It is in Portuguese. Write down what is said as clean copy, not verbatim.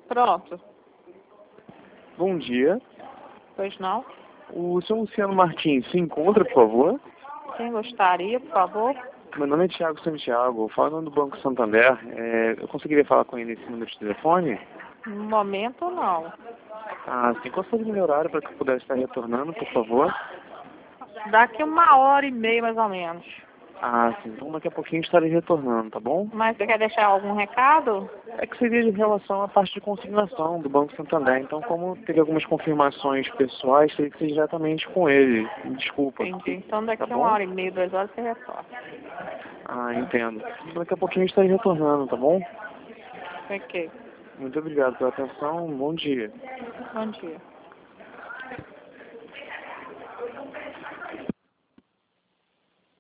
Pronto. Bom dia. Pois não? O senhor Luciano Martins se encontra, por favor? Quem gostaria, por favor? Meu nome é Thiago Santiago, falando do Banco Santander. Eu conseguiria falar com ele nesse número de telefone? No momento, não. Ah, sim. Qual seria o melhor horário para que eu pudesse estar retornando, por favor? Daqui 1h30, mais ou menos. Ah, sim. Então daqui a pouquinho eu estarei retornando, tá bom? Mas você quer deixar algum recado? É que seria em relação à parte de consignação do Banco Santander. Então, como teve algumas confirmações pessoais, teria que ser diretamente com ele. Desculpa. Entendi. Então Tá daqui bom? 1h30, 2 horas você retorna. Ah, entendo. Então, daqui a pouquinho eu estarei retornando, tá bom? Ok. Muito obrigado pela atenção. Bom dia. Bom dia.